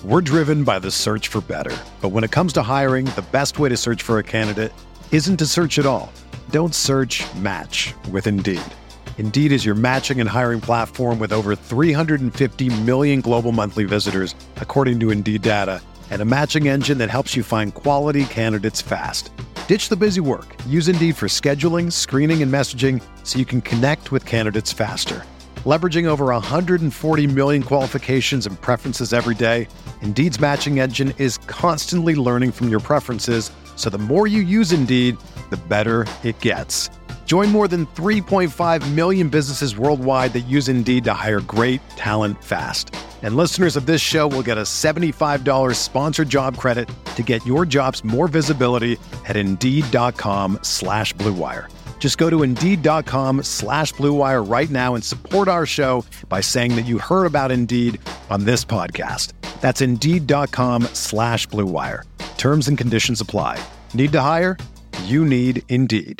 We're driven by the search for better. But when it comes to hiring, the best way to search for a candidate isn't to search at all. Don't search, match with Indeed. Indeed is your matching and hiring platform with over 350 million global monthly visitors, according to Indeed data, and a matching engine that helps you find quality candidates fast. Ditch the busy work. Use Indeed for scheduling, screening, and messaging so you can connect with candidates faster. Leveraging over 140 million qualifications and preferences every day, Indeed's matching engine is constantly learning from your preferences, so the more you use Indeed, the better it gets. Join more than 3.5 million businesses worldwide that use Indeed to hire great talent fast. And listeners of this show will get a $75 sponsored job credit to get your jobs more visibility at Indeed.com/Blue Wire. Just go to Indeed.com/Blue Wire right now and support our show by saying that you heard about Indeed on this podcast. That's Indeed.com/Blue Wire. Terms and conditions apply. Need to hire? You need Indeed.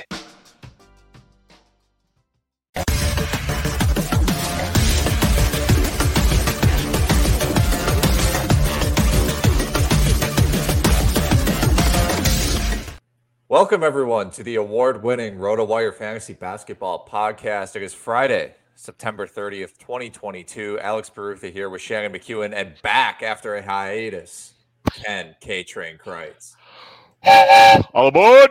Welcome, everyone, to the award-winning RotoWire Fantasy Basketball Podcast. It is Friday, September 30th, 2022. Alex Barutha here with Shannon McEwen, and back after a hiatus, Ken K-Train Kreitz. All aboard!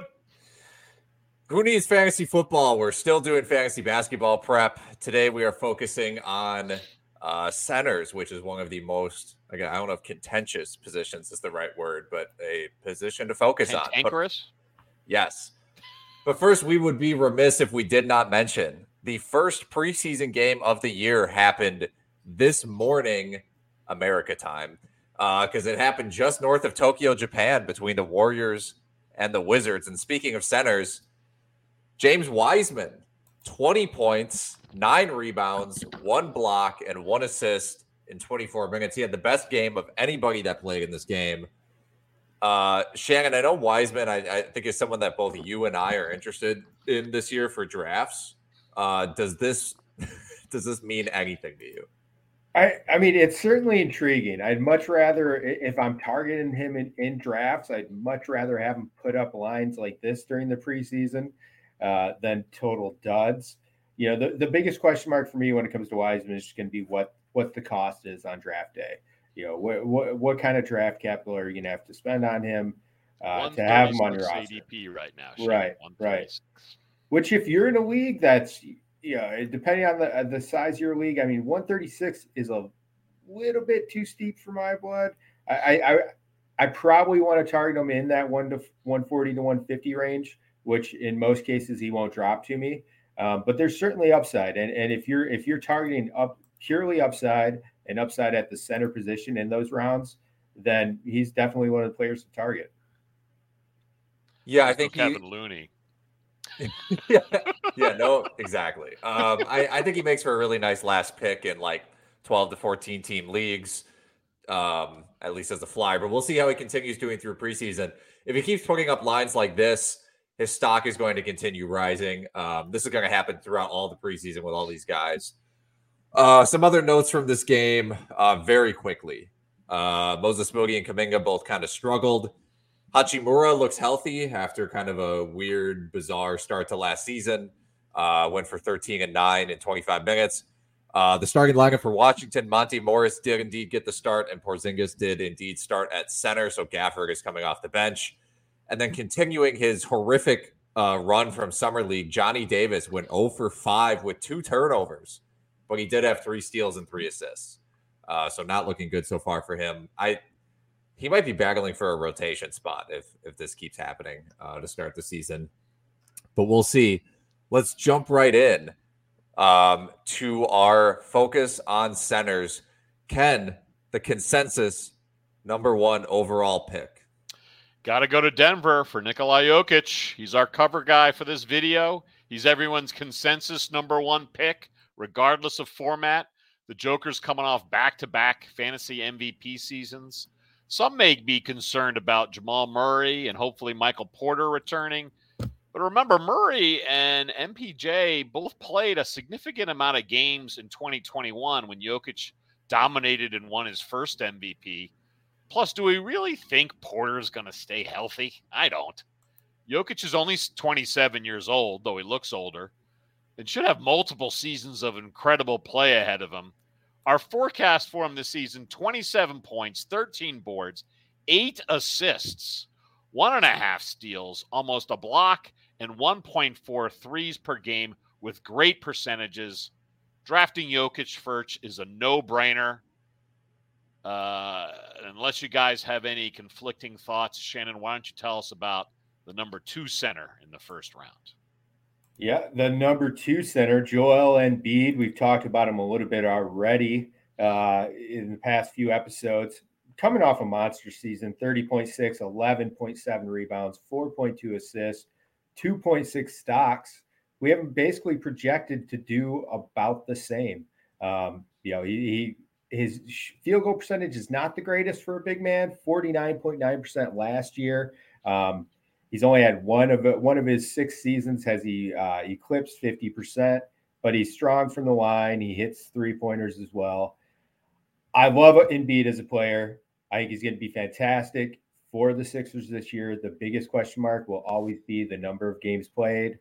Who needs fantasy football? We're still doing fantasy basketball prep. Today we are focusing on centers, which is one of the most, again, I don't know if contentious positions is the right word, but a position to focus on. Cantankerous? Yes. But first, we would be remiss if we did not mention the first preseason game of the year happened this morning, America time, because it happened just north of Tokyo, Japan, between the Warriors and the Wizards. And speaking of centers, James Wiseman, 20 points, 9 rebounds, 1 block, and 1 assist in 24 minutes. He had the best game of anybody that played in this game. Shannon, I know Wiseman, I think is someone that both you and I are interested in this year for drafts. Does this mean anything to you? I mean, it's certainly intriguing. I'd much rather, if I'm targeting him in drafts, I'd much rather have him put up lines like this during the preseason than total duds. You know, the biggest question mark for me when it comes to Wiseman is just going to be what the cost is on draft day. You know, what kind of draft capital are you going to have to spend on him to have him on your roster? ADP right now. Right. Which, if you're in a league that's, you know, depending on the size of your league, I mean, 136 is a little bit too steep for my blood. I probably want to target him in that 140 to 150 range, which in most cases he won't drop to me. But there's certainly upside, and if you're targeting purely upside and upside at the center position in those rounds, then he's definitely one of the players to target. Yeah, I think Kevin Looney. No, exactly. I think he makes for a really nice last pick in like 12 to 14 team leagues, at least as a flyer. But we'll see how he continues doing through preseason. If he keeps putting up lines like this, his stock is going to continue rising. This is going to happen throughout all the preseason with all these guys. Some other notes from this game very quickly. Moses Moody and Kuminga both kind of struggled. Hachimura looks healthy after kind of a weird, bizarre start to last season. Went for 13 and 9 in 25 minutes. The starting lineup for Washington, Monty Morris did indeed get the start, and Porzingis did indeed start at center. So Gafford is coming off the bench. And then continuing his horrific run from Summer League, Johnny Davis went 0 for 5 with 2 turnovers. But he did have 3 steals and 3 assists. So not looking good so far for him. He might be battling for a rotation spot if this keeps happening to start the season. But we'll see. Let's jump right in to our focus on centers. Ken, the consensus #1 overall pick. Got to go to Denver for Nikola Jokic. He's our cover guy for this video. He's everyone's consensus #1 pick, regardless of format. The Joker's coming off back-to-back fantasy MVP seasons. Some may be concerned about Jamal Murray and hopefully Michael Porter returning. But remember, Murray and MPJ both played a significant amount of games in 2021 when Jokic dominated and won his first MVP. Plus, do we really think Porter's going to stay healthy? I don't. Jokic is only 27 years old, though he looks older, and should have multiple seasons of incredible play ahead of him. Our forecast for him this season, 27 points, 13 boards, 8 assists, 1.5 steals, almost a block, and 1.4 threes per game with great percentages. Drafting Jokic first is a no-brainer. Unless you guys have any conflicting thoughts, Shannon, why don't you tell us about the number 2 center in the first round? Yeah, the number 2 center, Joel Embiid. We've talked about him a little bit already in the past few episodes. Coming off a monster season, 30.6, 11.7 rebounds, 4.2 assists, 2.6 stocks. We have him basically projected to do about the same. His field goal percentage is not the greatest for a big man, 49.9% last year. He's only had one of his 6 seasons has he eclipsed 50%, but he's strong from the line. He hits 3-pointers as well. I love Embiid as a player. I think he's going to be fantastic for the Sixers this year. The biggest question mark will always be the number of games played.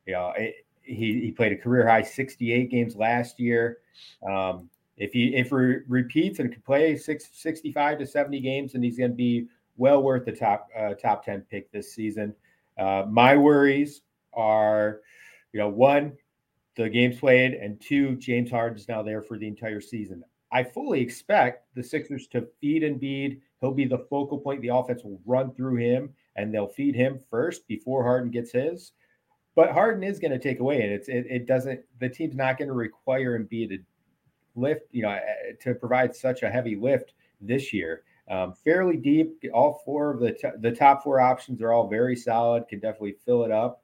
He played a career high 68 games last year. If he repeats and can play 65 to 70 games, then he's going to be well worth the top 10 pick this season. My worries are, 1, the games played, and 2, James Harden is now there for the entire season. I fully expect the Sixers to feed Embiid. He'll be the focal point. The offense will run through him, and they'll feed him first before Harden gets his. But Harden is going to take away, and it doesn't. The team's not going to require Embiid to lift, to provide such a heavy lift this year. Fairly deep. All 4 of the top 4 options are all very solid. Can definitely fill it up.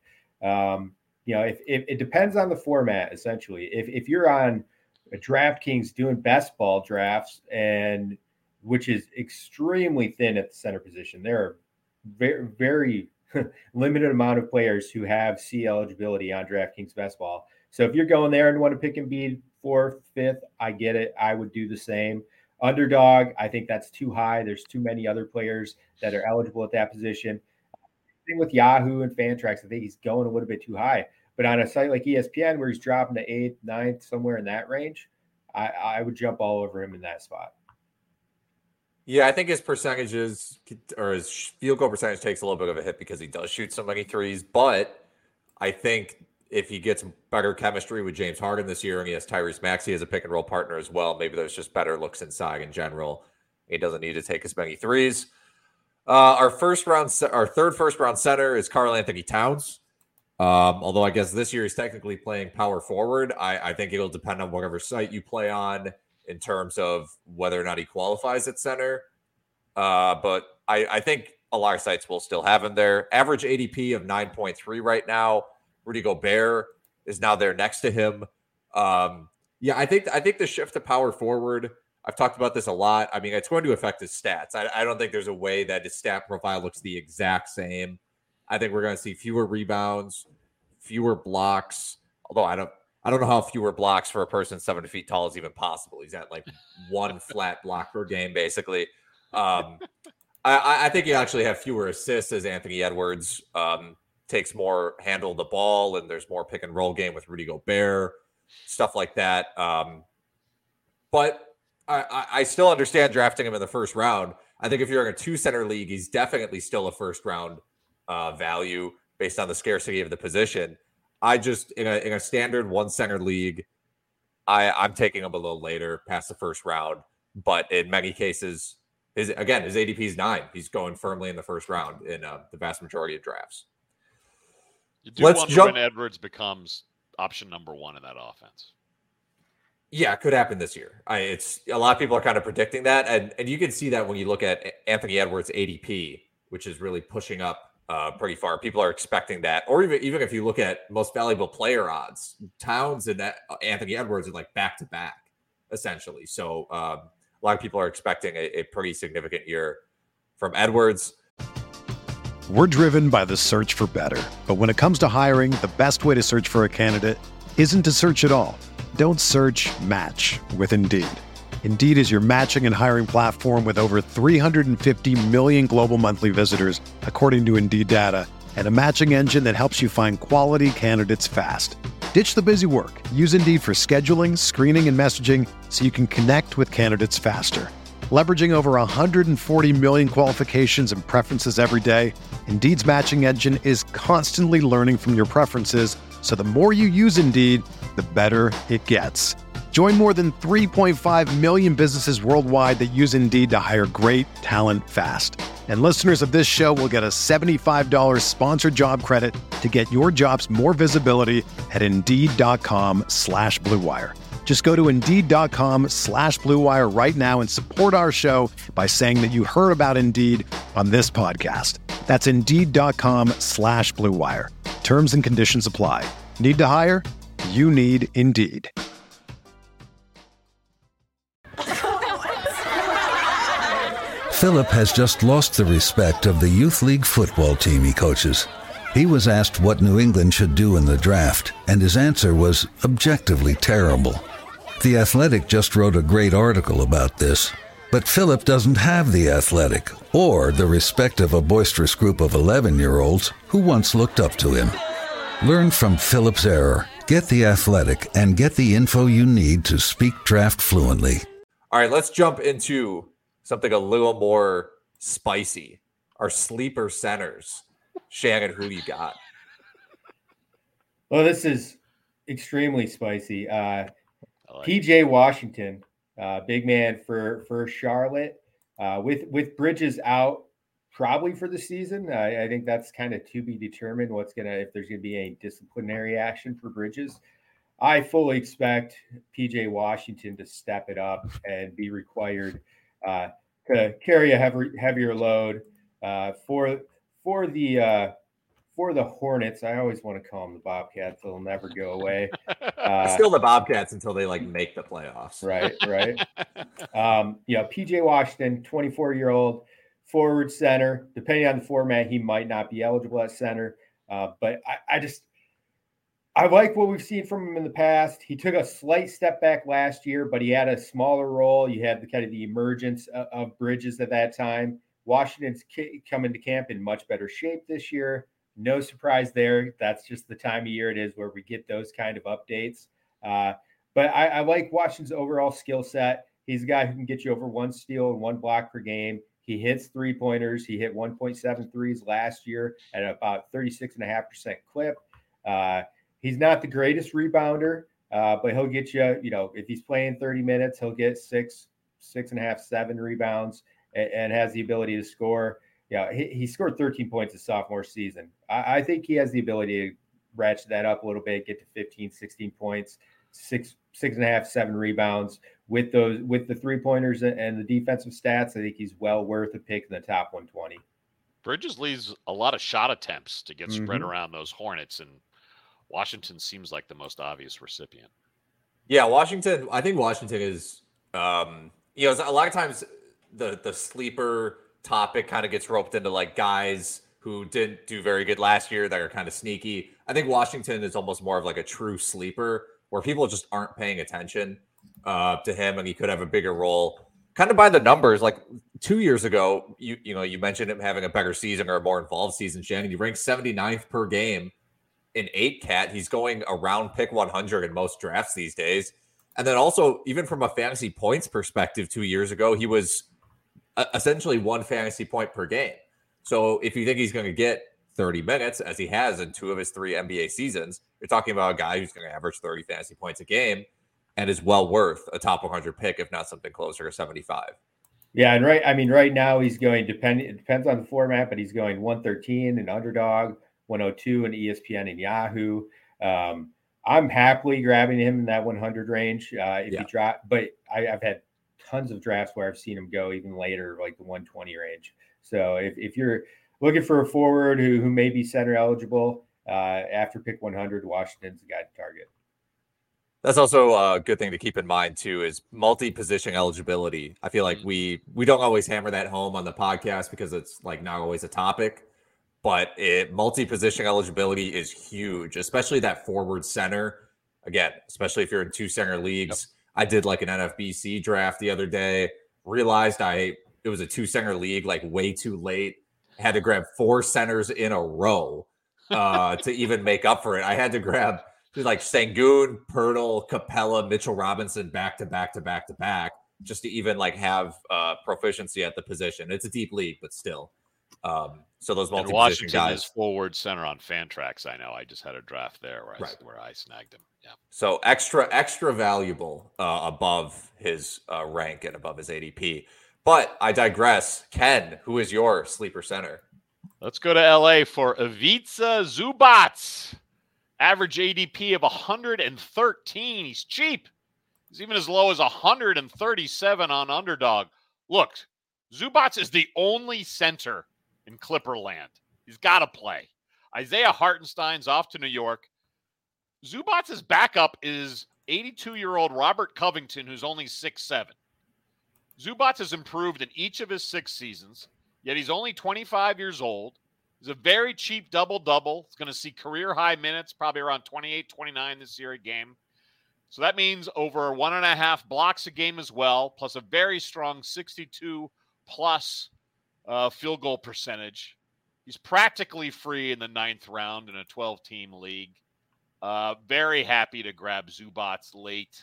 If it depends on the format, essentially. If you're on a DraftKings doing best ball drafts, and which is extremely thin at the center position, there are very, very limited amount of players who have C eligibility on DraftKings best ball. So if you're going there and want to pick Embiid 4th, 5th, I get it. I would do the same. Underdog, I think that's too high. There's too many other players that are eligible at that position. Same with Yahoo and Fantrax. I think he's going a little bit too high. But on a site like ESPN, where he's dropping to 8th, 9th, somewhere in that range, I would jump all over him in that spot. Yeah, I think his percentages, or his field goal percentage, takes a little bit of a hit because he does shoot so many threes. But I think if he gets better chemistry with James Harden this year, and he has Tyrese Maxey as a pick and roll partner as well, maybe there's just better looks inside in general. He doesn't need to take as many threes. Our third first round center is Karl Anthony Towns. Although I guess this year he's technically playing power forward. I think it'll depend on whatever site you play on in terms of whether or not he qualifies at center. But I think a lot of sites will still have him there. Average ADP of 9.3 right now. Rudy Gobert is now there next to him. I think the shift to power forward, I've talked about this a lot. I mean, it's going to affect his stats. I don't think there's a way that his stat profile looks the exact same. I think we're going to see fewer rebounds, fewer blocks. Although I don't know how fewer blocks for a person 7 feet tall is even possible. He's at like 1 flat block per game, basically. I think you actually have fewer assists as Anthony Edwards takes more handle of the ball, and there's more pick and roll game with Rudy Gobert, stuff like that. But I still understand drafting him in the first round. I think if you're in a 2-center league, he's definitely still a first round value based on the scarcity of the position. I just in a standard 1-center league, I'm taking him a little later past the first round. But in many cases, his ADP is 9. He's going firmly in the first round in the vast majority of drafts. You do wonder when Edwards becomes option number 1 in that offense. Yeah, it could happen this year. It's a lot of people are kind of predicting that, and you can see that when you look at Anthony Edwards' ADP, which is really pushing up pretty far. People are expecting that, or even if you look at most valuable player odds, Towns and Anthony Edwards are like back to back, essentially. So a lot of people are expecting a pretty significant year from Edwards. We're driven by the search for better, but when it comes to hiring, the best way to search for a candidate isn't to search at all. Don't search, match with Indeed. Indeed is your matching and hiring platform with over 350 million global monthly visitors, according to Indeed data, and a matching engine that helps you find quality candidates fast. Ditch the busy work. Use Indeed for scheduling, screening, and messaging so you can connect with candidates faster. Leveraging over 140 million qualifications and preferences every day, Indeed's matching engine is constantly learning from your preferences, so the more you use Indeed, the better it gets. Join more than 3.5 million businesses worldwide that use Indeed to hire great talent fast. And listeners of this show will get a $75 sponsored job credit to get your jobs more visibility at Indeed.com/Blue Wire. Just go to Indeed.com/Blue Wire right now and support our show by saying that you heard about Indeed on this podcast. That's Indeed.com/Blue Wire. Terms and conditions apply. Need to hire? You need Indeed. Philip has just lost the respect of the youth league football team he coaches. He was asked what New England should do in the draft, and his answer was objectively terrible. The Athletic just wrote a great article about this, but Philip doesn't have the Athletic or the respect of a boisterous group of 11-year-olds who once looked up to him. Learn from Philip's error. Get the Athletic and get the info you need to speak draft fluently. All right, let's jump into something a little more spicy. Our sleeper centers. Shannon, who do you got? Well, this is extremely spicy. PJ Washington, big man for Charlotte, with Bridges out probably for the season. I think that's kind of to be determined if there's going to be any disciplinary action for Bridges. I fully expect PJ Washington to step it up and be required to carry a heavier load for the Hornets. I always want to call them the Bobcats. They'll never go away. Still the Bobcats until they make the playoffs. Right. PJ Washington, 24-year-old forward center. Depending on the format, he might not be eligible at center. But I like what we've seen from him in the past. He took a slight step back last year, but he had a smaller role. You had the emergence of Bridges at that time. Washington's coming to camp in much better shape this year. No surprise there. That's just the time of year it is where we get those kind of updates. But I like Washington's overall skill set. He's a guy who can get you over one steal and one block per game. He hits three-pointers. He hit 1.7 threes last year at about 36.5% clip. He's not the greatest rebounder, but he'll get you, if he's playing 30 minutes, he'll get 6.5, 7 rebounds and has the ability to score. He scored 13 points his sophomore season. I think he has the ability to ratchet that up a little bit, get to 15, 16 points, 6.5, 7 rebounds with the three-pointers and the defensive stats. I think he's well worth a pick in the top 120. Bridges leaves a lot of shot attempts to get spread around those Hornets, and Washington seems like the most obvious recipient. Yeah, Washington. I think Washington is, a lot of times the sleeper topic kind of gets roped into guys who didn't do very good last year that are kind of sneaky. I think Washington is almost more of a true sleeper where people just aren't paying attention to him, and he could have a bigger role. Kind of by the numbers, 2 years ago, you mentioned him having a better season or a more involved season, Shannon. He ranked 79th per game in 8-cat. He's going around pick 100 in most drafts these days. And then also, even from a fantasy points perspective, 2 years ago, he was essentially 1 fantasy point per game. So if you think he's going to get 30 minutes, as he has in 2 of his 3 NBA seasons, you're talking about a guy who's going to average 30 fantasy points a game and is well worth a top 100 pick, if not something closer to 75. Yeah, and right now he's going, it depends on the format, but he's going 113 in Underdog, 102 in ESPN and Yahoo. I'm happily grabbing him in that 100 range if he drop, but I've had tons of drafts where I've seen him go even later, the 120 range. So if you're looking for a forward who may be center eligible after pick 100, Washington's the guy to target. That's also a good thing to keep in mind too, is multi-position eligibility. I feel like we don't always hammer that home on the podcast because it's not always a topic, but multi-position eligibility is huge, especially that forward center. Again, especially if you're in 2 center leagues. Yep. I did like an NFBC draft the other day, realized it was a 2-center league, like way too late. Had to grab 4 centers in a row to even make up for it. I had to grab like Sengun, Pirtle, Capella, Mitchell Robinson back to back just to even like have proficiency at the position. It's a deep league, but still. So those multi-position Washington guys is forward center on Fantrax. I know. I just had a draft there where I snagged him. Yeah. So extra valuable above his rank and above his ADP. But I digress. Ken, who is your sleeper center? Let's go to LA for Ivica Zubac. Average ADP of 113. He's cheap. He's even as low as 137 on Underdog. Look, Zubac is the only center in Clipperland. He's got to play. Isaiah Hartenstein's off to New York. Zubac's backup is 82-year-old Robert Covington, who's only 6'7". Zubac has improved in each of his 6 seasons, yet he's only 25 years old. He's a very cheap double-double. He's going to see career-high minutes, probably around 28, 29 this year a game. So that means over 1.5 blocks a game as well, plus a very strong 62-plus field goal percentage. He's practically free in the 9th round in a 12-team league. Very happy to grab Zubac late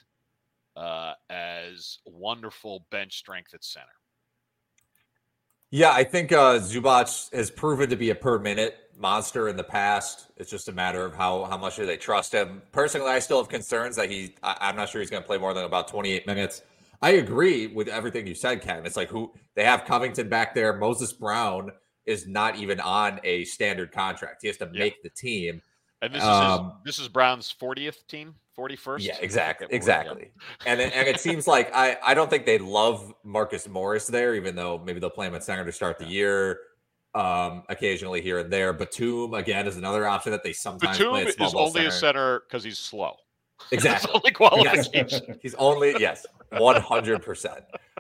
as wonderful bench strength at center. Yeah, I think Zubac has proven to be a per-minute monster in the past. It's just a matter of how much do they trust him. Personally, I still have concerns that I'm not sure he's going to play more than about 28 minutes. I agree with everything you said, Ken. It's like they have Covington back there. Moses Brown is not even on a standard contract. He has to make the team. And this is Brown's 40th team, 41st. Yeah, exactly. And it seems like I don't think they love Marcus Morris there, even though maybe they'll play him at center to start the year, occasionally here and there. Batum again is another option that they sometimes play at small ball Batum is only a center because he's slow. Exactly. That's only qualification. Yes. He's only 100%.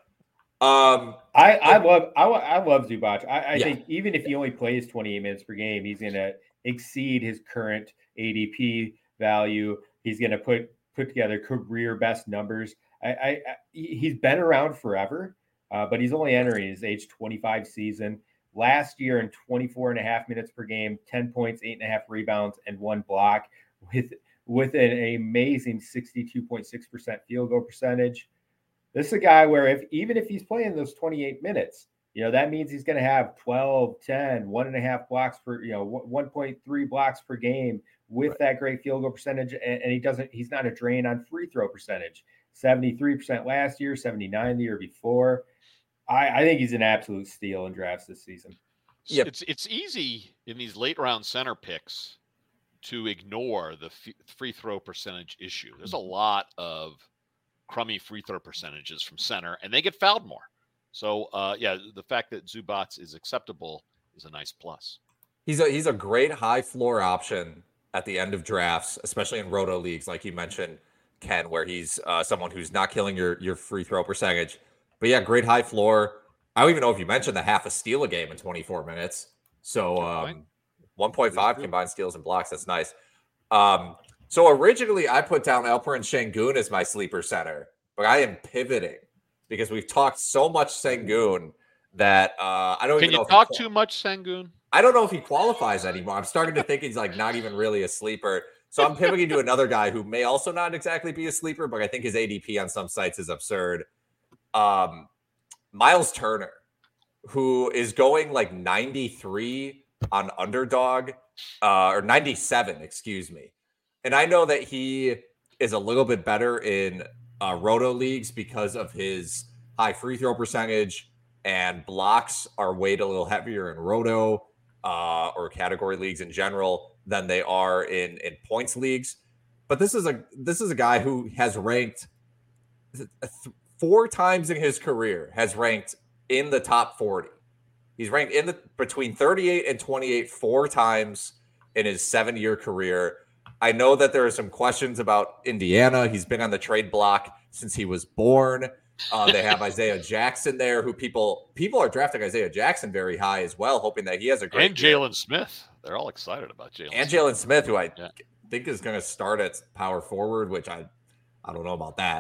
I love Zubac. I think even if he only plays 28 minutes per game, he's going to exceed his current ADP value. He's going to put together career best numbers. He's been around forever, but he's only entering his age 25 season. Last year in 24.5 minutes per game, 10 points, 8.5 rebounds, and 1 block with an amazing 62.6% field goal percentage. This is a guy where even if he's playing those 28 minutes, that means he's going to have 12, 10, 1.5 blocks per, 1.3 blocks per game with that great field goal percentage. And he's not a drain on free throw percentage. 73% last year, 79 the year before. I think he's an absolute steal in drafts this season. Yep. It's easy in these late round center picks to ignore the free throw percentage issue. There's a lot of crummy free throw percentages from center, and they get fouled more. So, the fact that Zubac is acceptable is a nice plus. He's a great high floor option at the end of drafts, especially in roto leagues, like you mentioned, Ken, where he's someone who's not killing your free throw percentage. But yeah, great high floor. I don't even know if you mentioned the half a steal a game in 24 minutes. So 1.5 combined steals and blocks. That's nice. So originally I put down Alperen Sengun as my sleeper center, but I am pivoting because we've talked so much Sengun that I don't even know. Can you talk too much Sengun? I don't know if he qualifies anymore. I'm starting to think he's like not even really a sleeper. So I'm pivoting to another guy who may also not exactly be a sleeper, but I think his ADP on some sites is absurd. Miles Turner, who is going like 93 on Underdog, or 97, excuse me. And I know that he is a little bit better in roto leagues because of his high free throw percentage, and blocks are weighed a little heavier in roto or category leagues in general than they are in points leagues. But this is a guy who has ranked 4 times in his career, has ranked in the top 40. He's ranked between 38 and 28 4 times in his 7-year career. I know that there are some questions about Indiana. He's been on the trade block since he was born. They have Isaiah Jackson there, who people are drafting Isaiah Jackson very high as well, hoping that he has a great and Jalen Smith. They're all excited about Jalen. And Jalen Smith, who I think is going to start at power forward, which I don't know about that.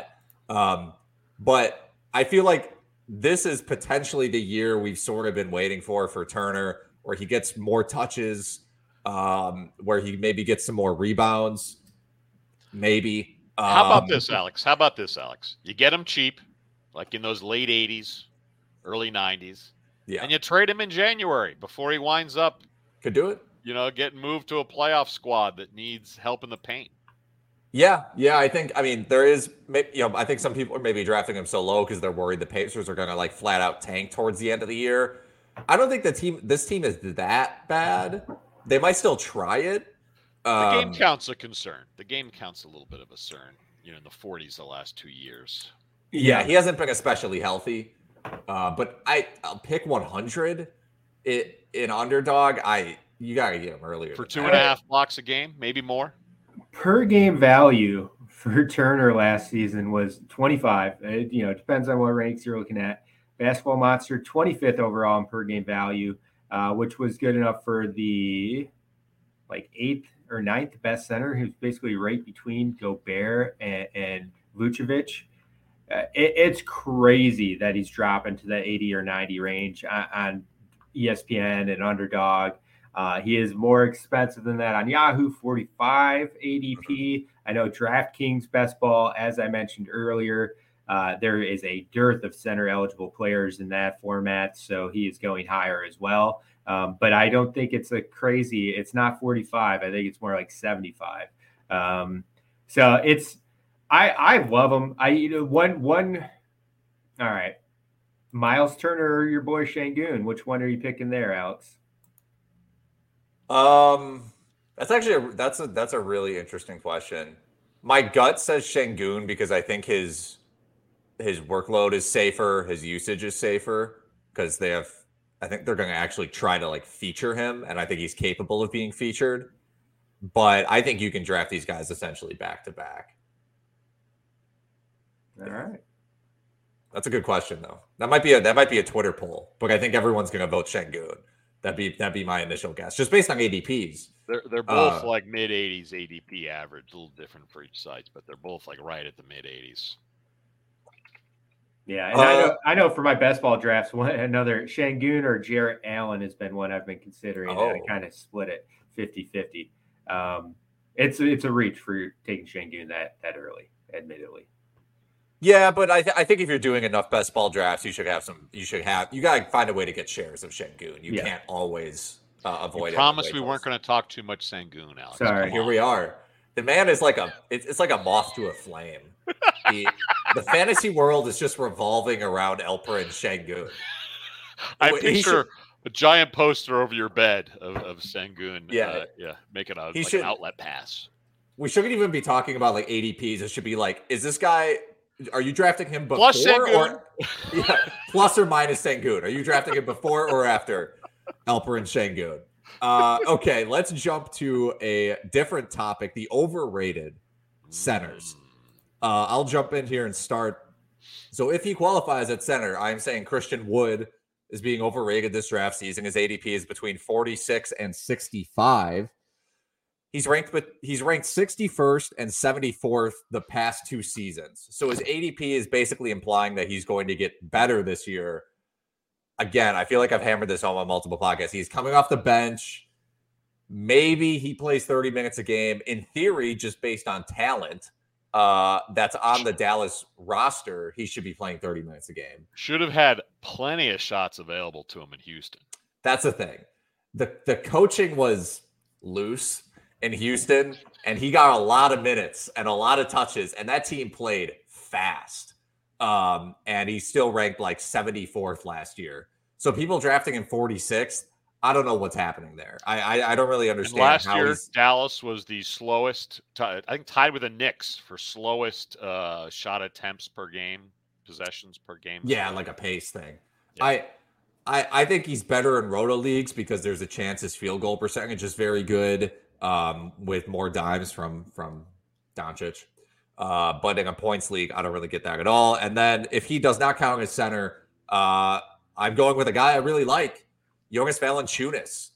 But I feel like this is potentially the year we've sort of been waiting for Turner, where he gets more touches, where he maybe gets some more rebounds. Maybe. How about this, Alex? You get him cheap, like in those late 80s, early 90s. Yeah. And you trade him in January before he winds up. Could do it. Getting moved to a playoff squad that needs help in the paint. Yeah. I think I think some people are maybe drafting him so low because they're worried the Pacers are going to like flat out tank towards the end of the year. I don't think this team is that bad. They might still try it. The game count's a concern. The game count's a little bit of a concern, in the 40s the last 2 years. Yeah, he hasn't been especially healthy. But I'll pick 100 in underdog. You got to get him earlier. For 2.5 blocks a game, maybe more. Per game value for Turner last season was 25. It depends on what ranks you're looking at. Basketball Monster, 25th overall in per game value, which was good enough for the 8th or 9th best center, who's basically right between Gobert and Vucevic. It's crazy that he's dropping to the 80 or 90 range on ESPN and Underdog. He is more expensive than that on Yahoo, 45 ADP. I know DraftKings Best Ball, as I mentioned earlier, there is a dearth of center eligible players in that format, so he is going higher as well. But I don't think it's it's not 45. I think it's more like 75. So I love him. All right. Miles Turner or your boy Şengün, which one are you picking there, Alex? That's actually that's a really interesting question. My gut says Şengün because I think his workload is safer, his usage is safer because I think they're going to actually try to feature him, and I think he's capable of being featured. But I think you can draft these guys essentially back to back. All right. That's a good question, though. That might be a Twitter poll, but I think everyone's going to vote Şengün. That'd be my initial guess, just based on ADPs. They're both mid 80s ADP average, a little different for each site, but they're both right at the mid 80s. Yeah, and I know for my best ball drafts, another Şengün or Jarrett Allen has been one I've been considering. And I kind of split it 50-50. It's a reach for taking Şengün that early, admittedly. Yeah, but I think if you're doing enough best ball drafts, you got to find a way to get shares of Şengün. You can't always avoid it. Promise we weren't going to talk too much Şengün, Alex. Sorry. Here we are. The man is it's like a moth to a flame. The fantasy world is just revolving around Alperen Şengün. I picture a giant poster over your bed of Şengün. Making an outlet pass. We shouldn't even be talking about ADPs. It should be is this guy? Are you drafting him before plus Şengün? Plus or minus Şengün? Are you drafting him before or after Alperen Şengün? Okay, let's jump to a different topic: the overrated centers. I'll jump in here and start. So, if he qualifies at center, I'm saying Christian Wood is being overrated this draft season. His ADP is between 46 and 65. He's ranked 61st and 74th the past 2 seasons. So his ADP is basically implying that he's going to get better this year. Again, I feel like I've hammered this home on multiple podcasts. He's coming off the bench. Maybe he plays 30 minutes a game. In theory, just based on talent that's on the Dallas roster, he should be playing 30 minutes a game. Should have had plenty of shots available to him in Houston. That's the thing. The coaching was loose in Houston, and he got a lot of minutes and a lot of touches, and that team played fast. And he's still ranked 74th last year. So people drafting him 46th, I don't know what's happening there. I don't really understand. And last year, Dallas was the slowest, I think tied with the Knicks for slowest shot attempts per game, possessions per game. Yeah, like a pace thing. Yeah. I think he's better in roto leagues because there's a chance his field goal percentage is very good. With more dimes from Doncic. But in a points league, I don't really get that at all. And then if he does not count as center, I'm going with a guy I really like, Jonas Valanciunas.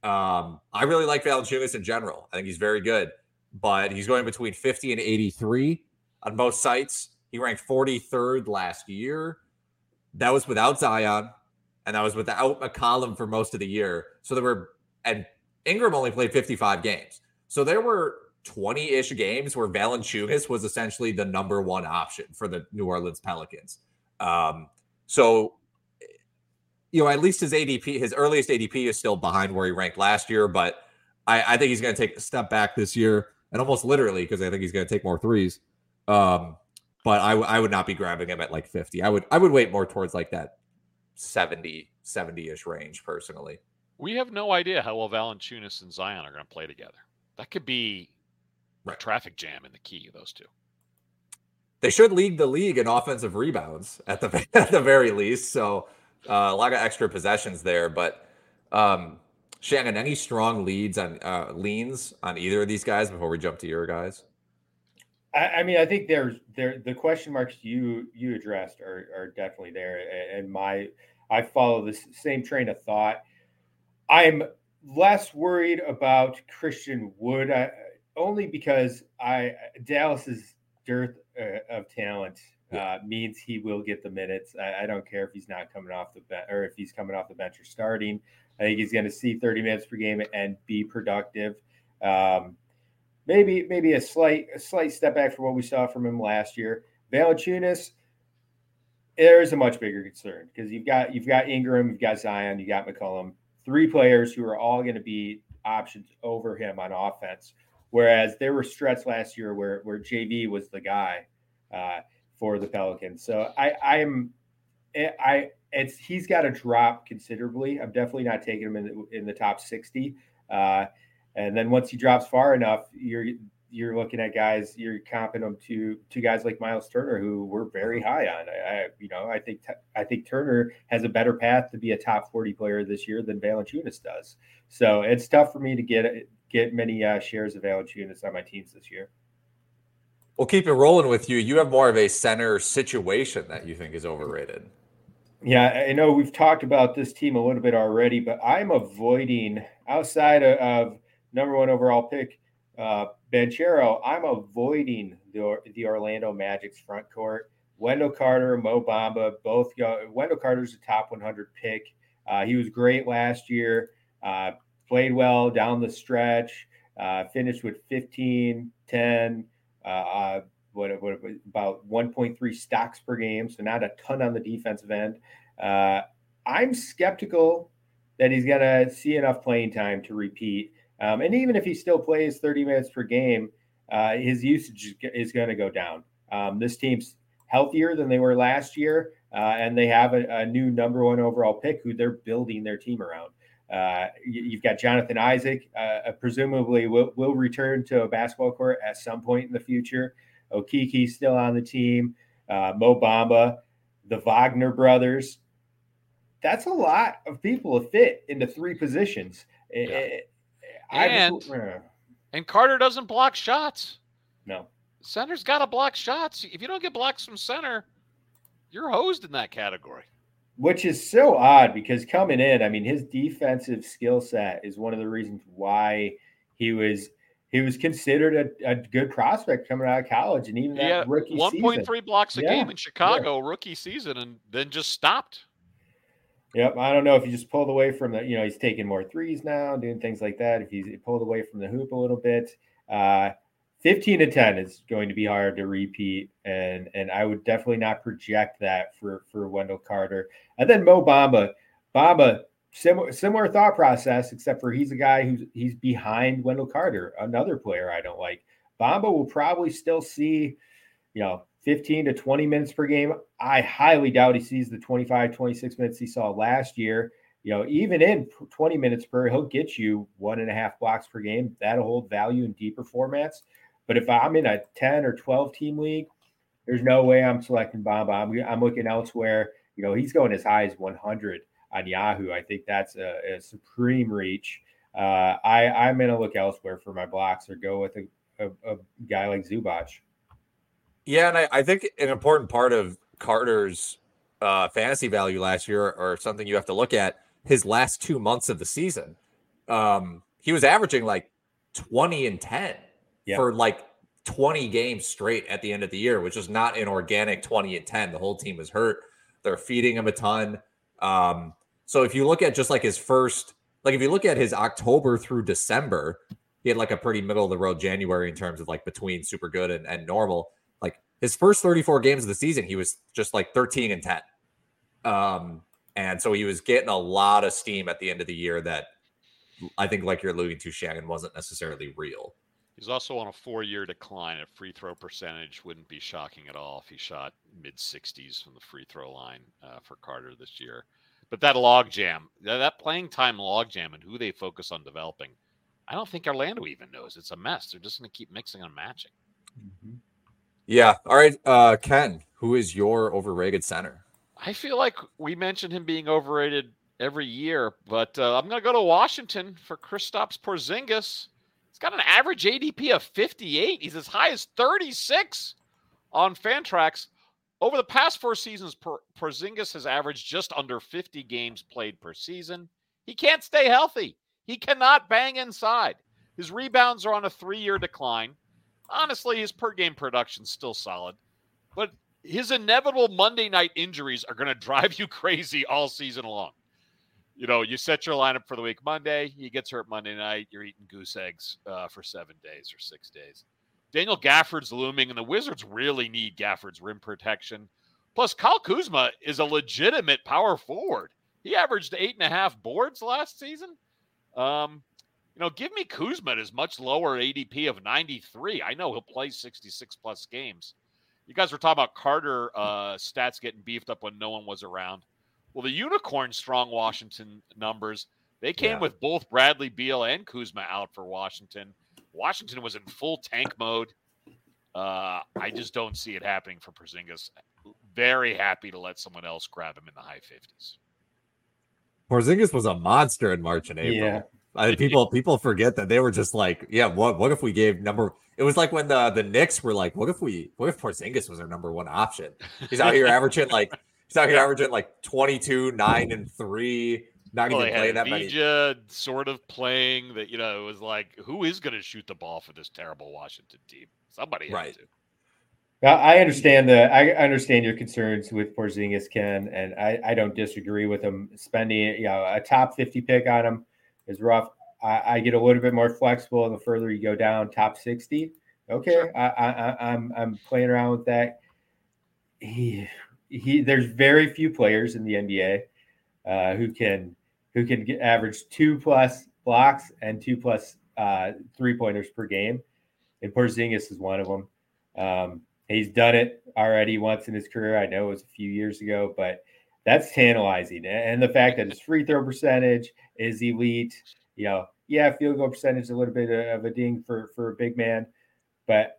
I really like Valanciunas in general. I think he's very good. But he's going between 50 and 83 on most sites. He ranked 43rd last year. That was without Zion, and that was without McCollum for most of the year. So and Ingram only played 55 games. So there were 20-ish games where Valanciunas was essentially the number one option for the New Orleans Pelicans. So, at least his ADP, his earliest ADP is still behind where he ranked last year, but I think he's going to take a step back this year, and almost literally, because I think he's going to take more threes. But I would not be grabbing him at like 50. I would wait more towards like that 70-ish range personally. We have no idea how well Valanciunas and Zion are going to play together. That could be a traffic jam in the key of those two. They should lead the league in offensive rebounds at the very least. So a lot of extra possessions there. But Shannon, any strong leans on either of these guys before we jump to your guys? I mean, I think the question marks you addressed are definitely there, and I follow this same train of thought. I'm less worried about Christian Wood, only because Dallas's dearth of talent means he will get the minutes. I don't care if he's not coming off the bench or if he's coming off the bench or starting. I think he's going to see 30 minutes per game and be productive. Maybe a slight step back from what we saw from him last year. Valanciunas, there's a much bigger concern because you've got Ingram, you've got Zion, you got McCollum, three players who are all going to be options over him on offense. Whereas there were stretches last year where JV was the guy for the Pelicans. So he's got to drop considerably. I'm definitely not taking him in the top 60. And then once he drops far enough, you're looking at guys, you're comping them to guys like Miles Turner, who we're very high on. I think Turner has a better path to be a top 40 player this year than Valanciunas does. So it's tough for me to get many shares of Valanciunas on my teams this year. We'll keep it rolling with you. You have more of a center situation that you think is overrated. Yeah, I know we've talked about this team a little bit already, but I'm avoiding, outside of number one overall pick, Banchero, I'm avoiding the Orlando Magic's front court. Wendell Carter, Mo Bamba, both go. Wendell Carter's a top 100 pick. He was great last year, played well down the stretch, finished with 15, 10, about 1.3 stocks per game, so not a ton on the defensive end. I'm skeptical that he's going to see enough playing time to repeat. And even if he still plays 30 minutes per game, his usage is going to go down. This team's healthier than they were last year, and they have a new number one overall pick who they're building their team around. You've got Jonathan Isaac, presumably will return to a basketball court at some point in the future. Okiki's still on the team. Mo Bamba, the Wagner brothers. That's a lot of people to fit into three positions. Yeah. And Carter doesn't block shots. No. Center's got to block shots. If you don't get blocks from center, you're hosed in that category. Which is so odd because coming in, I mean, his defensive skill set is one of the reasons why he was considered a good prospect coming out of college. And even that rookie 1.3 blocks a game in Chicago rookie season, and then just stopped. Yep. I don't know if he just pulled away from he's taking more threes now, doing things like that. If he's pulled away from the hoop a little bit, 15-10 is going to be hard to repeat. And I would definitely not project that for Wendell Carter. And then Mo Bamba, similar thought process, except for he's a guy he's behind Wendell Carter, another player I don't like. Bamba will probably still see, 15 to 20 minutes per game. I highly doubt he sees the 25, 26 minutes he saw last year. Even in 20 minutes per, he'll get you 1.5 blocks per game. That'll hold value in deeper formats. But if I'm in a 10 or 12 team league, there's no way I'm selecting Bamba. I'm looking elsewhere. He's going as high as 100 on Yahoo. I think that's a supreme reach. I'm going to look elsewhere for my blocks or go with a guy like Zubac. Yeah, and I think an important part of Carter's fantasy value last year, or something you have to look at, his last 2 months of the season. He was averaging like 20 and 10 for like 20 games straight at the end of the year, which is not an organic 20-10. The whole team was hurt. They're feeding him a ton. So if you look at just like his first, like if you look at his October through December, he had like a pretty middle of the road January in terms of like between super good and normal. Like his first 34 games of the season, he was just like 13-10. And so he was getting a lot of steam at the end of the year that I think, like you're alluding to, Shannon, wasn't necessarily real. He's also on a 4-year decline at free throw percentage. Wouldn't be shocking at all if he shot mid-60s from the free throw line for Carter this year. But that logjam, that playing time logjam and who they focus on developing, I don't think Orlando even knows. It's a mess. They're just going to keep mixing and matching. Mm-hmm. Yeah. All right, Ken, who is your overrated center? I feel like we mentioned him being overrated every year, but I'm going to go to Washington for Kristaps Porzingis. He's got an average ADP of 58. He's as high as 36 on Fantrax. Over the past 4 seasons, Porzingis has averaged just under 50 games played per season. He can't stay healthy. He cannot bang inside. His rebounds are on a 3-year decline. Honestly, his per-game production's still solid. But his inevitable Monday night injuries are going to drive you crazy all season long. You know, you set your lineup for the week Monday. He gets hurt Monday night. You're eating goose eggs for 7 days or 6 days. Daniel Gafford's looming, and the Wizards really need Gafford's rim protection. Plus, Kyle Kuzma is a legitimate power forward. He averaged 8.5 boards last season. Give me Kuzma at his much lower ADP of 93. I know he'll play 66-plus games. You guys were talking about Carter stats getting beefed up when no one was around. Well, the Unicorn strong Washington numbers, they came with both Bradley Beal and Kuzma out for Washington. Washington was in full tank mode. I just don't see it happening for Porzingis. Very happy to let someone else grab him in the high 50s. Porzingis was a monster in March and April. Yeah. People forget that they were just like, what if we gave it was like when the Knicks were like, what if Porzingis was our number one option? He's out here averaging like 22, 9 and 3. Not even playing that many. Sort of playing that, it was like, who is going to shoot the ball for this terrible Washington team? Somebody had to. Now, I understand your concerns with Porzingis, Ken, and I don't disagree with him. Spending a top 50 pick on him is rough. I get a little bit more flexible the further you go down, top 60. Okay, sure. I'm playing around with that. There's very few players in the NBA who can average 2+ blocks and 2+ 3-pointers per game, and Porzingis is one of them. He's done it already once in his career. I know it was a few years ago, but that's tantalizing. And the fact that his free throw percentage is elite, field goal percentage is a little bit of a ding for a big man, but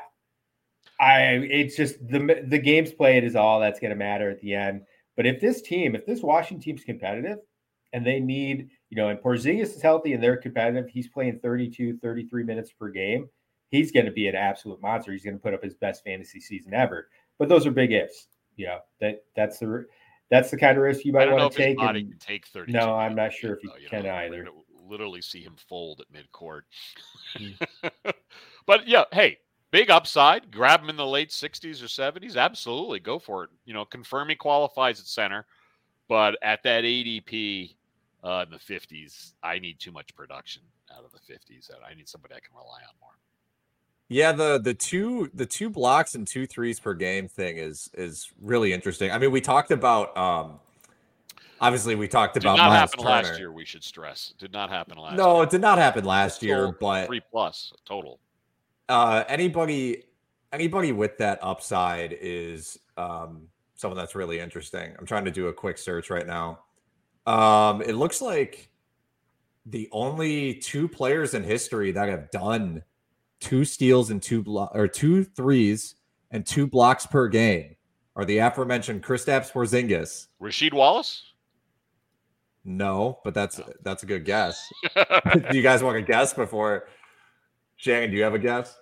it's just the games played is all that's going to matter at the end. But if this Washington team's competitive and they need, and Porzingis is healthy and they're competitive, he's playing 32, 33 minutes per game. He's going to be an absolute monster. He's going to put up his best fantasy season ever. But those are big ifs. That's the kind of risk you might want to take. His body can take 32. No, I'm not sure if he can either. Literally see him fold at midcourt. But hey, big upside. Grab him in the late 60s or 70s. Absolutely, go for it. Confirm he qualifies at center, but at that ADP in the 50s, I need too much production out of the 50s. I need somebody I can rely on more. Yeah, the two blocks and 2 threes per game thing is really interesting. I mean, we talked about obviously we talked about Miles Miles Turner. Last year. We should stress it did not happen last. No, year. It did not happen last year. But 3+ total. Anybody with that upside is someone that's really interesting. I'm trying to do a quick search right now. It looks like the only 2 players in history that have done 2 steals and 2 threes and 2 blocks per game are the aforementioned Kristaps Porzingis. Rasheed Wallace? No, but that's a good guess. Do you guys want to guess before? Shannon, do you have a guess?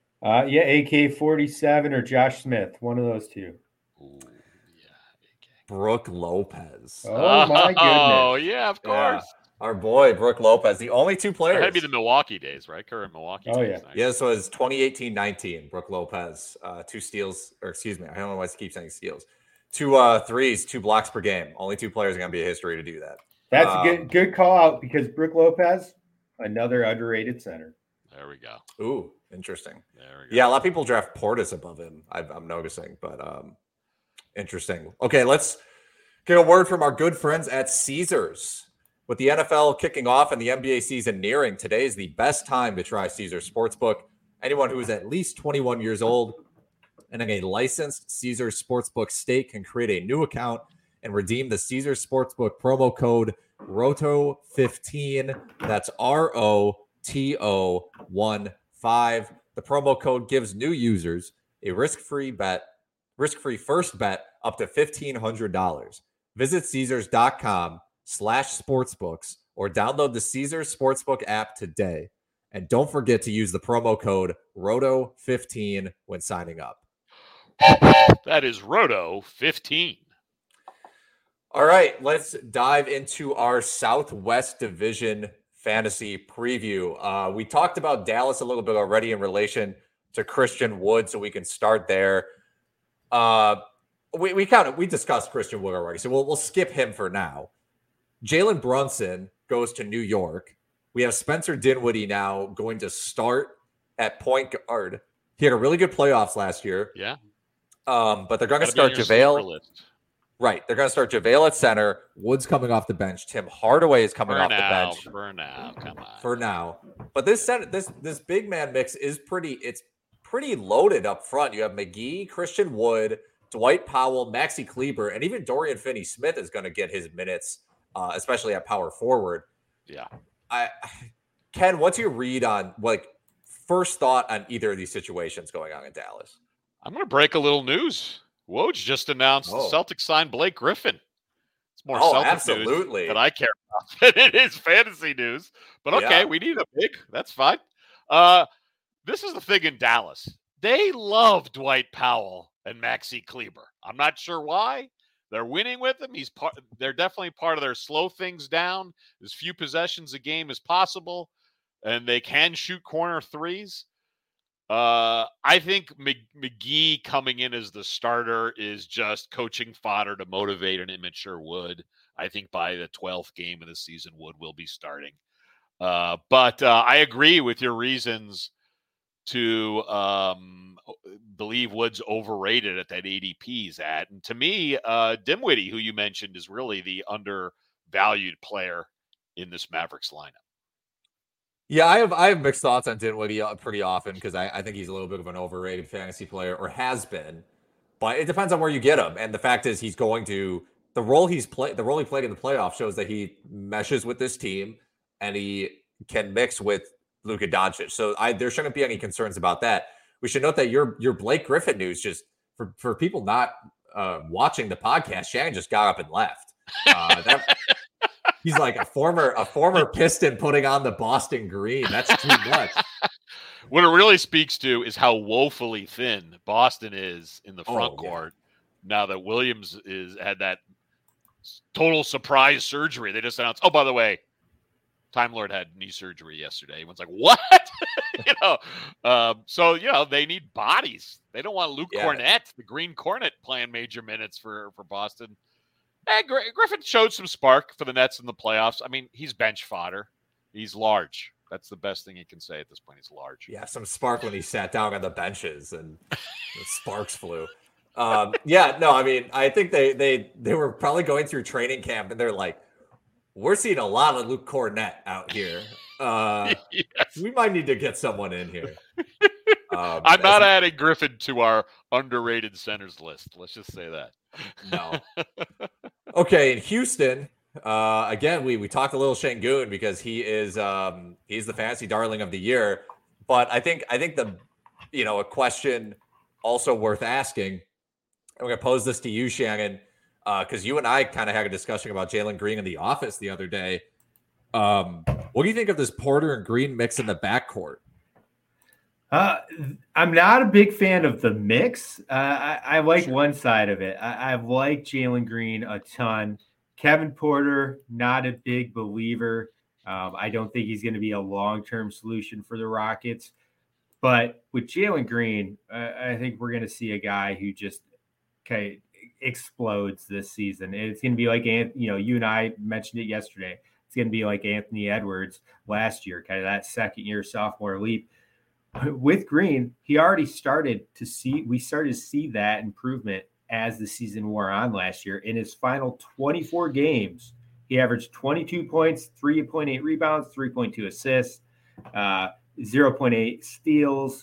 AK-47 or Josh Smith, one of those 2. Ooh, Brooke Lopez. Oh my goodness! Oh yeah, of course. Our boy, Brook Lopez, the only two That players. had to be the Milwaukee days, right? Current Milwaukee days. Yeah. Yeah, so it's 2018-19. Brook Lopez, 2 steals, or excuse me, I don't know why I keep saying steals. 2 threes, 2 blocks per game. Only 2 players are going to be a history to do that. That's a good call out because Brook Lopez, another underrated center. There we go. Ooh, interesting. There we go. Yeah, a lot of people draft Portis above him. I'm noticing, but interesting. Okay, let's get a word from our good friends at Caesars. With the NFL kicking off and the NBA season nearing, today is the best time to try Caesars Sportsbook. Anyone who is at least 21 years old and a licensed Caesars Sportsbook state can create a new account and redeem the Caesars Sportsbook promo code ROTO15. That's ROTO15. The promo code gives new users a risk-free first bet up to $1,500. Visit Caesars.com/sportsbooks or download the Caesars Sportsbook app today. And don't forget to use the promo code ROTO15 when signing up. That is ROTO15. All right, let's dive into our Southwest Division fantasy preview. We talked about Dallas a little bit already in relation to Christian Wood, so we can start there. We discussed Christian Wood already, so we'll skip him for now. Jalen Brunson goes to New York. We have Spencer Dinwiddie now going to start at point guard. He had a really good playoffs last year. Yeah. But they're going to start JaVale. Right. They're going to start JaVale at center. Wood's coming off the bench. Tim Hardaway is coming off the bench. For now. Come on. For now. But this big man mix is pretty loaded up front. You have McGee, Christian Wood, Dwight Powell, Maxi Kleber, and even Dorian Finney-Smith is going to get his minutes, especially at power forward. Yeah. Ken, what's your read on, first thought on either of these situations going on in Dallas? I'm going to break a little news. Woj just announced the Celtics signed Blake Griffin. It's more Celtics news that I care about than it is fantasy news. But okay, we need a big. That's fine. This is the thing in Dallas. They love Dwight Powell and Maxi Kleber. I'm not sure why. They're winning with him. They're definitely part of their slow things down, as few possessions a game as possible, and they can shoot corner threes. I think McGee coming in as the starter is just coaching fodder to motivate an immature Wood. I think by the 12th game of the season, Wood will be starting. But I agree with your reasons to believe Wood's overrated at that ADP he's at. And to me, Dinwiddie, who you mentioned, is really the undervalued player in this Mavericks lineup. Yeah, I have mixed thoughts on Dinwiddie pretty often because I think he's a little bit of an overrated fantasy player, or has been. But it depends on where you get him. And the fact is, he's going to the role he played in the playoffs shows that he meshes with this team and he can mix with Luka Doncic. So there shouldn't be any concerns about that. We should note that your Blake Griffin news, just for people not watching the podcast, Shannon just got up and left. He's like a former Piston putting on the Boston green. That's too much. What it really speaks to is how woefully thin Boston is in the front court. Now that Williams had that total surprise surgery. They just announced, oh, by the way, Time Lord had knee surgery yesterday. Everyone's like, what? So they need bodies. They don't want Luke Cornett, the Green Cornet, playing major minutes for Boston. Griffin showed some spark for the Nets in the playoffs. I mean, he's bench fodder. He's large. That's the best thing he can say at this point. He's large. Yeah, some spark when he sat down on the benches and the sparks flew. I mean, I think they were probably going through training camp and they're like, we're seeing a lot of Luke Cornett out here. Yes. We might need to get someone in here. I'm not adding Griffin to our underrated centers list. Let's just say that. No. Okay, in Houston, again, we talked a little Şengün because he's the fantasy darling of the year. But I think a question also worth asking. I'm going to pose this to you, Shannon, because you and I kind of had a discussion about Jalen Green in the office the other day. What do you think of this Porter and Green mix in the backcourt? I'm not a big fan of the mix. I like one side of it. I've liked Jalen Green a ton. Kevin Porter, not a big believer. I don't think he's going to be a long-term solution for the Rockets. But with Jalen Green, I think we're going to see a guy who just explodes this season. And it's going to be like, you and I mentioned it yesterday. It's going to be like Anthony Edwards last year, kind of that second-year sophomore leap. With Green, we started to see that improvement as the season wore on last year. In his final 24 games, he averaged 22 points, 3.8 rebounds, 3.2 assists, 0.8 steals,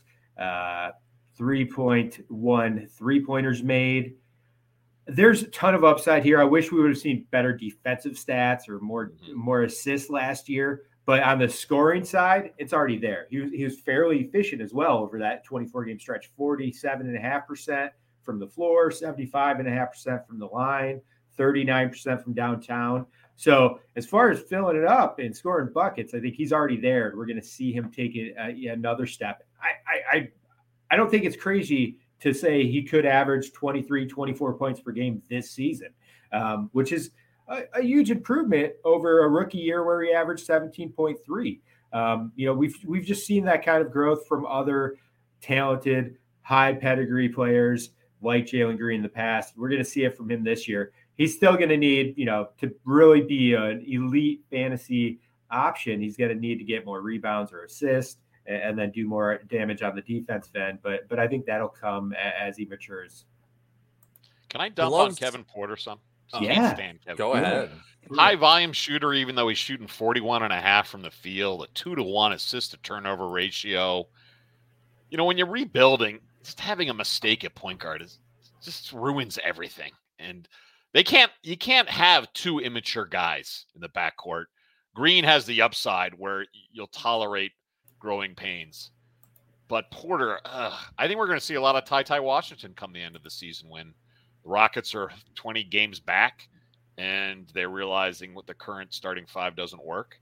3.1 three-pointers made. There's a ton of upside here. I wish we would have seen better defensive stats or more assists last year. But on the scoring side, it's already there. He was fairly efficient as well over that 24-game stretch, 47.5% from the floor, 75.5% from the line, 39% from downtown. So as far as filling it up and scoring buckets, I think he's already there. We're going to see him take it another step. I don't think it's crazy to say he could average 23, 24 points per game this season, which is a huge improvement over a rookie year where he averaged 17.3. We've just seen that kind of growth from other talented, high pedigree players like Jalen Green in the past. We're going to see it from him this year. He's still going to need, to really be an elite fantasy option. He's going to need to get more rebounds or assists and then do more damage on the defensive end. But I think that'll come as he matures. Can I dump on Kevin Porter some? Yeah. Go ahead. High volume shooter, even though he's shooting 41.5 from the field, a 2-to-1 assist to turnover ratio. When you're rebuilding, just having a mistake at point guard just ruins everything. And you can't have two immature guys in the backcourt. Green has the upside where you'll tolerate growing pains. But Porter, I think we're going to see a lot of Ty Washington come the end of the season when the Rockets are 20 games back and they're realizing what the current starting five doesn't work.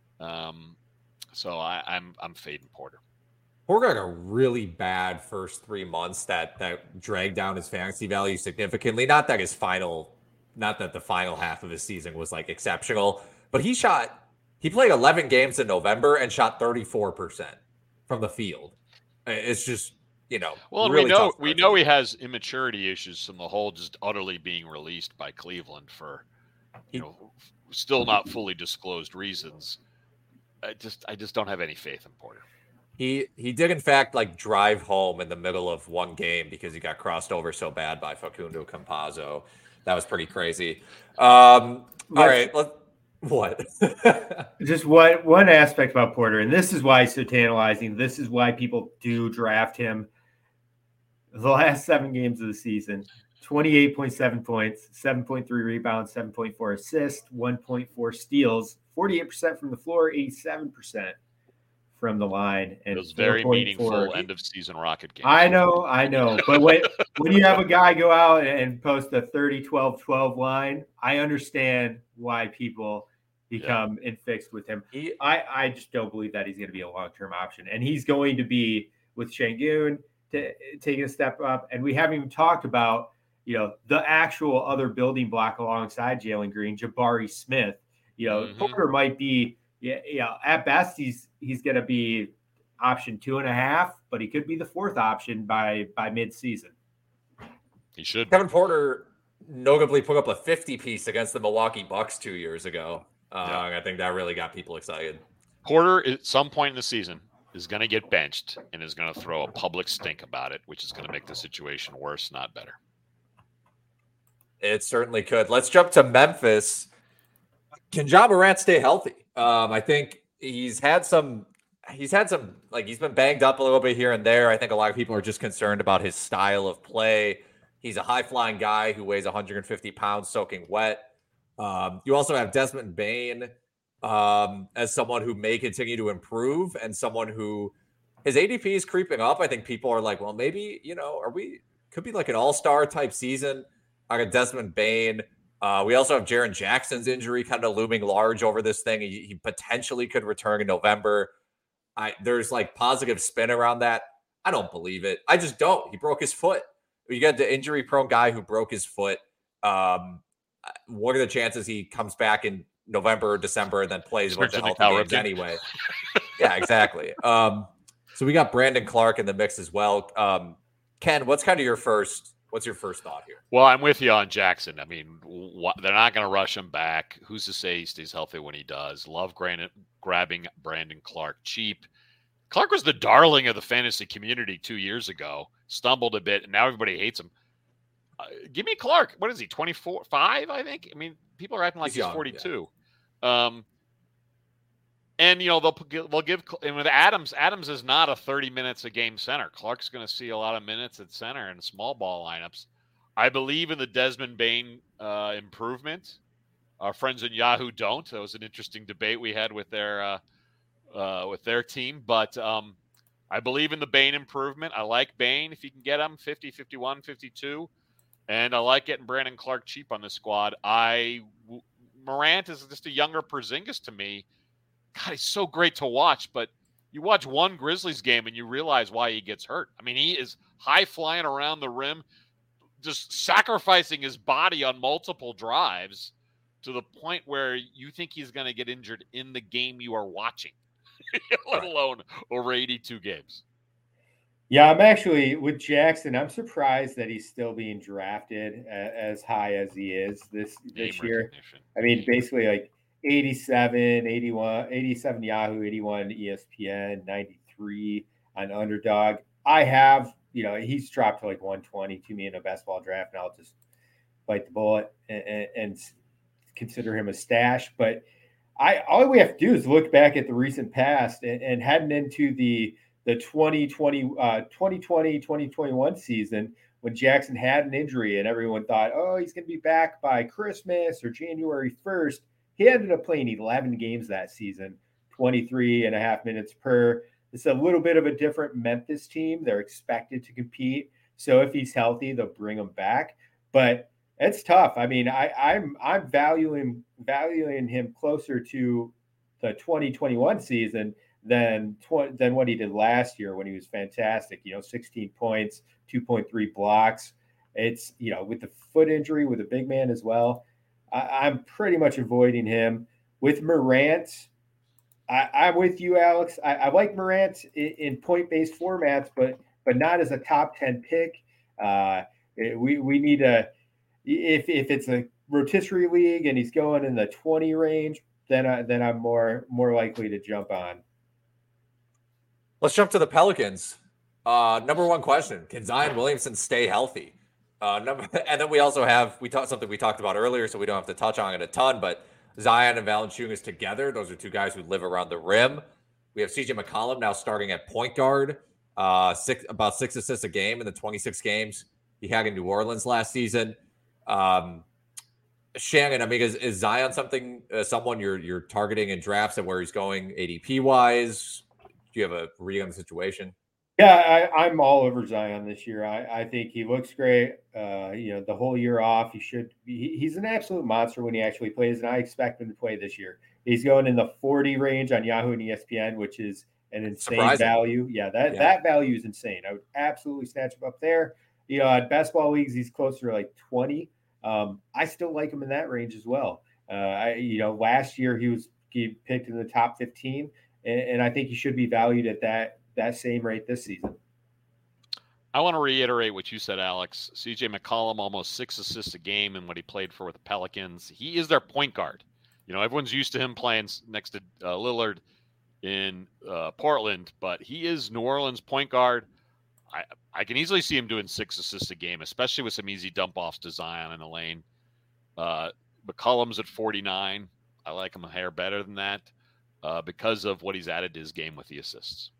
So I'm fading Porter. Porter had a really bad first 3 months that dragged down his fantasy value significantly. Not that the final half of his season was like exceptional, but he played 11 games in November and shot 34% from the field. It's just, well, really we know he has immaturity issues from the whole just utterly being released by Cleveland for, still not fully disclosed reasons. I just don't have any faith in Porter. He did in fact drive home in the middle of one game because he got crossed over so bad by Facundo Campazzo. That was pretty crazy. All right. What? Just one aspect about Porter, and this is why he's so tantalizing. This is why people do draft him. The last 7 games of the season, 28.7 points, 7.3 rebounds, 7.4 assists, 1.4 steals, 48% from the floor, 87% from the line. And it was very meaningful end of season Rocket game. I know. But when you have a guy go out and post a 30-12-12 line, I understand why people become infixed with him. I just don't believe that he's going to be a long-term option. And he's going to be with Şengün taking a step up. And we haven't even talked about, the actual other building block alongside Jalen Green, Jabari Smith. Porter might be, at best he's going to be option 2.5, but he could be the 4th option by mid-season. He should. Kevin Porter notably put up a 50-piece against the Milwaukee Bucks 2 years ago. I think that really got people excited. Porter, at some point in the season, is going to get benched and is going to throw a public stink about it, which is going to make the situation worse, not better. It certainly could. Let's jump to Memphis. Can Ja Morant stay healthy? I think he's been banged up a little bit here and there. I think a lot of people are just concerned about his style of play. He's a high-flying guy who weighs 150 pounds soaking wet. You also have Desmond Bane as someone who may continue to improve and someone who his ADP is creeping up. I think people are like, well, maybe, could be like an all-star type season. I got Desmond Bane. We also have Jaren Jackson's injury kind of looming large over this thing. He potentially could return in November. There's positive spin around that. I don't believe it. I just don't. He broke his foot. You got the injury-prone guy who broke his foot. what are the chances he comes back in November or December and then plays a bunch of healthy games anyway? Yeah, exactly. So we got Brandon Clark in the mix as well. Ken, what's your first thought here? Well, I'm with you on Jackson. I mean, they're not going to rush him back. Who's to say he stays healthy when he does? Love grabbing Brandon Clark cheap. Clark was the darling of the fantasy community 2 years ago. Stumbled a bit, and now everybody hates him. Give me Clark. What is he, 24, 5, I think? I mean, people are acting like he's 42. Yeah. And, they'll give – and with Adams is not a 30 minutes a game center. Clark's going to see a lot of minutes at center in small ball lineups. I believe in the Desmond Bain improvement. Our friends in Yahoo don't. That was an interesting debate we had with their team. But I believe in the Bain improvement. I like Bain if you can get him 50, 51, 52. And I like getting Brandon Clark cheap on the squad. Morant is just a younger Porzingis to me. God, he's so great to watch, but you watch one Grizzlies game and you realize why he gets hurt. I mean, he is high flying around the rim, just sacrificing his body on multiple drives to the point where you think he's going to get injured in the game you are watching, let alone over 82 games. Yeah, I'm actually with Jackson. I'm surprised that he's still being drafted as high as he is this year. I mean, basically like 87, 81, 87 Yahoo, 81 ESPN, 93 on Underdog. I have, he's dropped to like 120 to me in a best ball draft, and I'll just bite the bullet and consider him a stash. But all we have to do is look back at the recent past and heading into the 2020-2021 season when Jackson had an injury and everyone thought, oh, he's going to be back by Christmas or January 1st. He ended up playing 11 games that season, 23 and a half minutes per. It's a little bit of a different Memphis team. They're expected to compete. So if he's healthy, they'll bring him back. But it's tough. I mean, I'm valuing him closer to the 2021 season than what he did last year when he was fantastic. 16 points, 2.3 blocks. It's, with the foot injury, with a big man as well, I'm pretty much avoiding him. With Morant, I'm with you, Alex. I like Morant in point-based formats, but not as a top 10 pick. We need if it's a rotisserie league and he's going in the 20 range, then I'm more likely to jump on. Let's jump to the Pelicans. Number one question: can Zion Williamson stay healthy? And then we also have we talked about earlier, so we don't have to touch on it a ton. But Zion and Valanciunas together; those are two guys who live around the rim. We have CJ McCollum now starting at point guard, about 6 assists a game in the 26 games he had in New Orleans last season. Shannon, I mean, is Zion someone you're targeting in drafts and where he's going ADP wise? Do you have a read on the situation? Yeah, I'm all over Zion this year. I think he looks great. The whole year off, he's an absolute monster when he actually plays, and I expect him to play this year. He's going in the 40 range on Yahoo and ESPN, which is an insane value. Yeah, that value is insane. I would absolutely snatch him up there. At best ball leagues, he's closer to like 20. I still like him in that range as well. Last year he picked in the top 15, and I think he should be valued at that same rate this season. I want to reiterate what you said, Alex. CJ McCollum, almost 6 assists a game in what he played for with the Pelicans. He is their point guard. Everyone's used to him playing next to Lillard in Portland, but he is New Orleans point guard. I can easily see him doing 6 assists a game, especially with some easy dump-offs to Zion in the lane. McCollum's at 49. I like him a hair better than that because of what he's added to his game with the assists.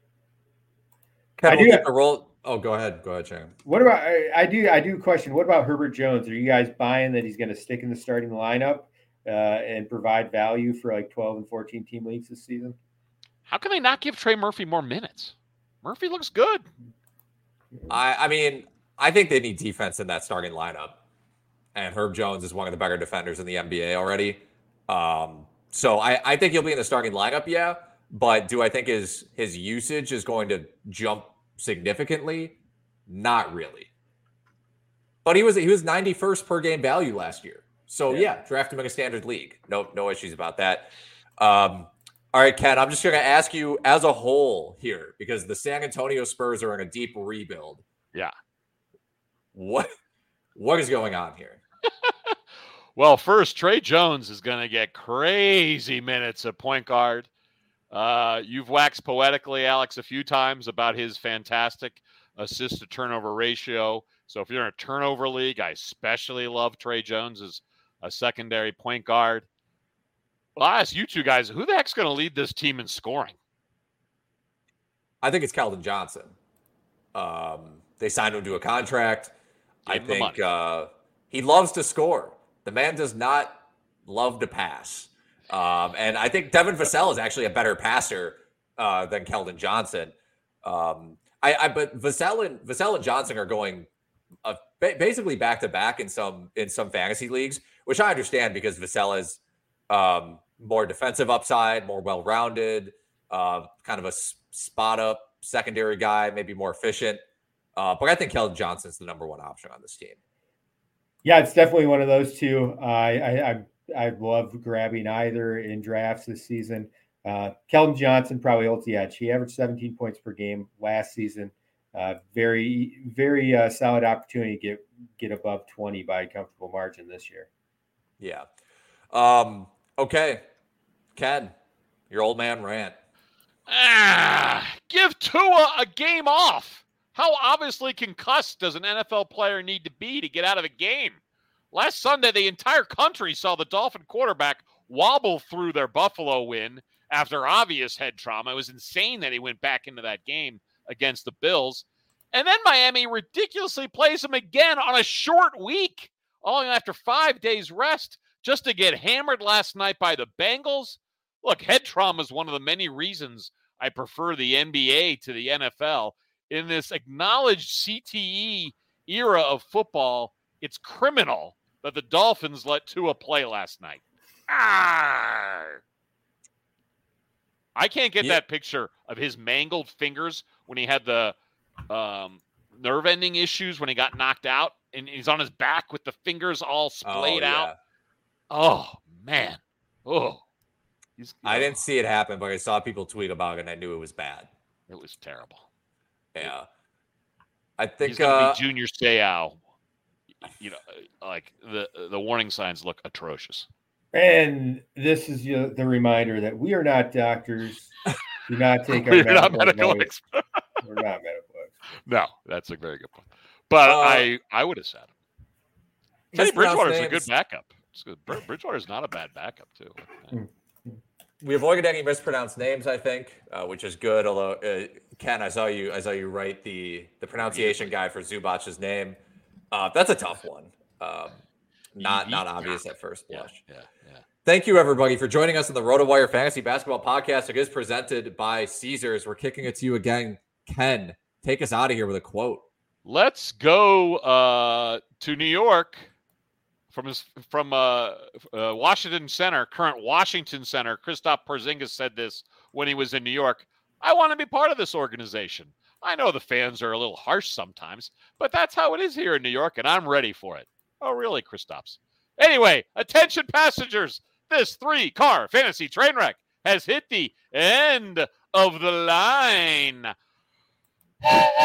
I do get the role. Oh, go ahead, Shane. What about I do question. What about Herbert Jones? Are you guys buying that he's going to stick in the starting lineup and provide value for like 12 and 14 team leagues this season? How can they not give Trey Murphy more minutes? Murphy looks good. I mean, I think they need defense in that starting lineup, and Herb Jones is one of the better defenders in the NBA already. So I think he'll be in the starting lineup, yeah. But do I think his usage is going to jump significantly? Not really. But he was 91st per game value last year. So yeah, draft him in a standard league. No issues about that. All right, Ken, I'm just going to ask you as a whole here, because the San Antonio Spurs are in a deep rebuild. Yeah. What is going on here? Well, first, Tre Jones is going to get crazy minutes at point guard. You've waxed poetically, Alex, a few times about his fantastic assist-to-turnover ratio. So if you're in a turnover league, I especially love Tre Jones as a secondary point guard. Well, I ask you two guys, who the heck's going to lead this team in scoring? I think it's Keldon Johnson. They signed him to a contract. I think he loves to score. The man does not love to pass. And I think Devin Vassell is actually a better passer than Keldon Johnson. But Vassell and Johnson are going basically back to back in some fantasy leagues, which I understand because Vassell is more defensive upside, more well-rounded, kind of a spot up secondary guy, maybe more efficient. But I think Keldon Johnson's the number one option on this team. Yeah, it's definitely one of those two. I love grabbing either in drafts this season. Keldon Johnson probably holds the edge. He averaged 17 points per game last season. Very, very solid opportunity to get above 20 by a comfortable margin this year. Yeah. Okay. Ken, your old man rant. Give Tua a game off. How obviously concussed does an NFL player need to be to get out of the game? Last Sunday, the entire country saw the Dolphin quarterback wobble through their Buffalo win after obvious head trauma. It was insane that he went back into that game against the Bills. And then Miami ridiculously plays him again on a short week, only after 5 days rest, just to get hammered last night by the Bengals. Look, head trauma is one of the many reasons I prefer the NBA to the NFL. In this acknowledged CTE era of football, it's criminal that the Dolphins let Tua play last night. I can't get that picture of his mangled fingers when he had the nerve-ending issues when he got knocked out, and he's on his back with the fingers all splayed out. Oh, man. Oh. I didn't see it happen, but I saw people tweet about it, and I knew it was bad. It was terrible. Yeah. I think he's going to be Junior Seau. You know, like the warning signs look atrocious. And this is the reminder that we are not doctors. Do not take our We're not medical experts. We're not medical experts. No, that's a very good point. But I would have said him. Teddy Bridgewater's a good backup. It's good. Bridgewater's not a bad backup, too. We avoided any mispronounced names, I think, which is good. Although, Ken, I saw you write the pronunciation guide for Zubac's name. That's a tough one. Not obvious at first blush. Yeah. Thank you, everybody, for joining us on the RotoWire Fantasy Basketball Podcast. It is presented by Caesars. We're kicking it to you again. Ken, take us out of here with a quote. Let's go to New York from Washington Center, current Washington Center. Kristaps Porzingis said this when he was in New York. I want to be part of this organization. I know the fans are a little harsh sometimes, but that's how it is here in New York, and I'm ready for it. Oh, really, Kristaps? Anyway, attention passengers. This 3-car fantasy train wreck has hit the end of the line.